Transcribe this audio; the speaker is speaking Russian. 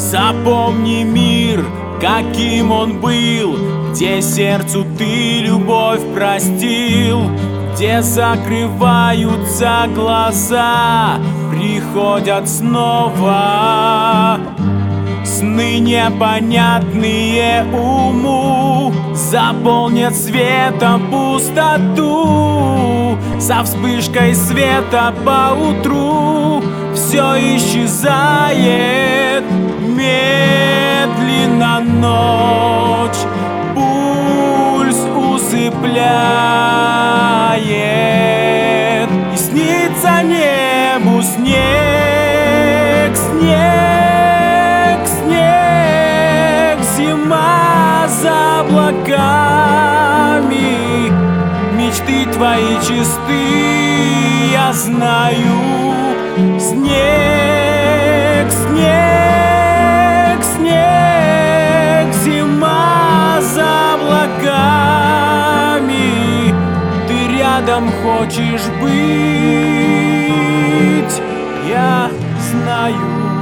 Запомни мир, каким он был, где сердцу ты любовь простил, где закрываются глаза, приходят снова сны непонятные уму, заполнят светом пустоту. Со вспышкой света поутру все исчезает медленно, ночь пульс усыпляет, и снится небу снег, снег, снег, зима за облаками. Мечты твои чисты, я знаю. Снег, снег, снег, зима за облаками. Ты рядом хочешь быть, я знаю.